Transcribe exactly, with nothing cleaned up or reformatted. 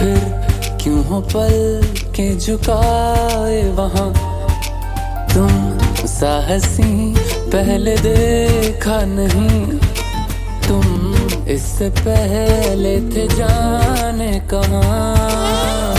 फिर क्यों हो पल के झुकाए वहाँ। तुम सा हसीं पहले देखा नहीं, तुम इससे पहले थे जाने कहाँ।